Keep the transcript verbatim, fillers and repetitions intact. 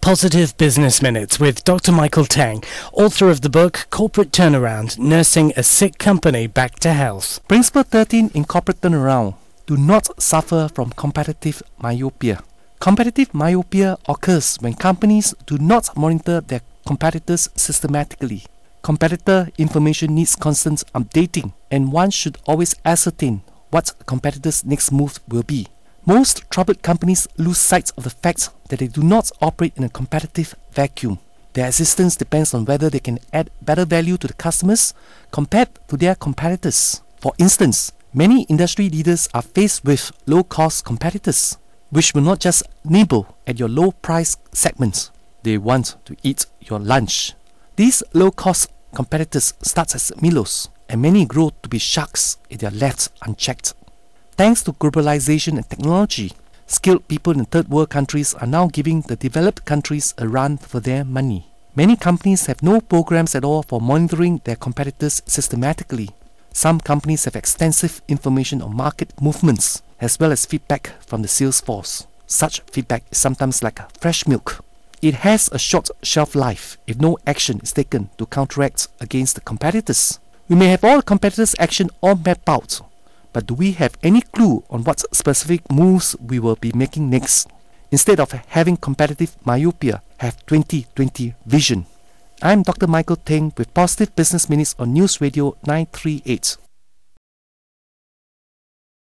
Positive Business Minutes with Doctor Michael Tang, author of the book Corporate Turnaround, Nursing a Sick Company Back to Health. Principle thirteen in corporate turnaround. Do not suffer from competitive myopia. Competitive myopia occurs when companies do not monitor their competitors systematically. Competitor information needs constant updating, and one should always ascertain what a competitor's next move will be. Most troubled companies lose sight of the fact that they do not operate in a competitive vacuum. Their existence depends on whether they can add better value to the customers compared to their competitors. For instance, many industry leaders are faced with low-cost competitors, which will not just nibble at your low-price segments. They want to eat your lunch. These low-cost competitors start as minnows, and many grow to be sharks if they are left unchecked. Thanks to globalization and technology, skilled people in third world countries are now giving the developed countries a run for their money. Many companies have no programs at all for monitoring their competitors systematically. Some companies have extensive information on market movements, as well as feedback from the sales force. Such feedback is sometimes like fresh milk. It has a short shelf life if no action is taken to counteract against the competitors. We may have all the competitors' action all mapped out, but do we have any clue on what specific moves we will be making next? Instead of having competitive myopia, have twenty twenty vision. I'm Doctor Michael Tang with Positive Business Minutes on News Radio nine three eight.